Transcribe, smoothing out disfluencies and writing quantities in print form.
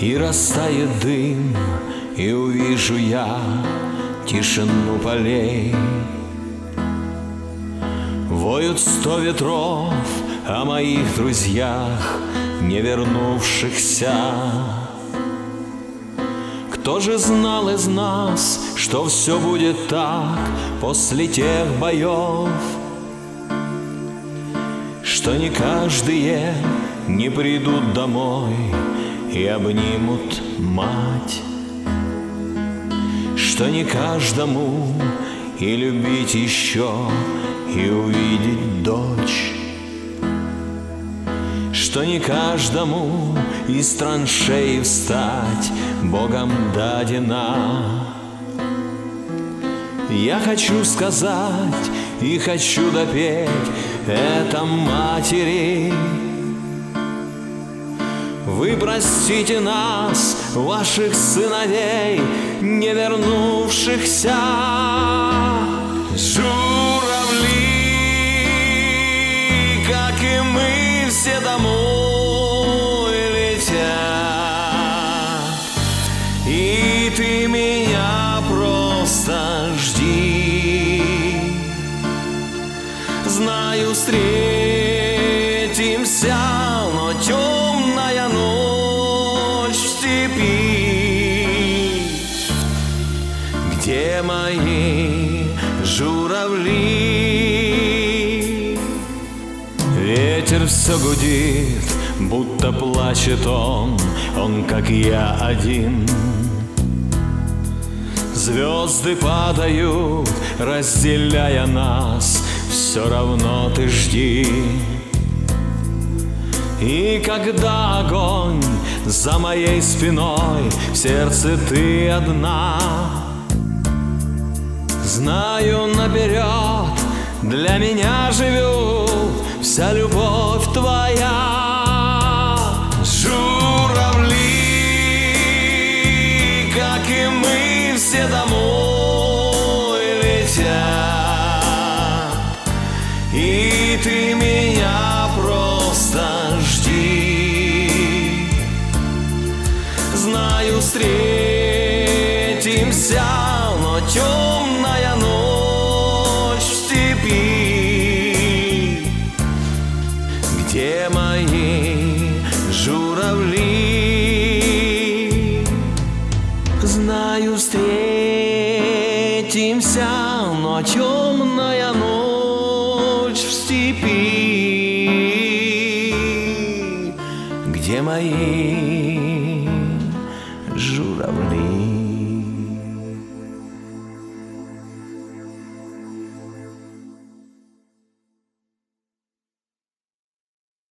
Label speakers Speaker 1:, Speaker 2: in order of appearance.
Speaker 1: и растает дым, и увижу я тишину полей. Воют 100 ветров о моих друзьях, не вернувшихся. Кто же знал из нас, что все будет так после тех боев, что не каждые не придут домой и обнимут мать, что не каждому и любить еще, и увидеть дочь, что не каждому из траншеи встать Богом дадена. Я хочу сказать и хочу допеть это матери: вы простите нас, ваших сыновей, не вернувшихся. Журавли, как и мы, все домой летят, и ты меня просто жди. Знаю, встретимся, но темная ночь в степи. Где мои журавли? Ветер все гудит, будто плачет он как я один. Звезды падают, разделяя нас, все равно ты жди. И когда огонь за моей спиной, в сердце ты одна, знаю наперед, для меня живет вся любовь твоя. Журавли, как и мы, все домой летят, и ты меня просто жди. Знаю, встретимся, но темная ночь в степи. Где мои журавли? Знаю, встретимся, но темная ночь в степи. Где мои журавли?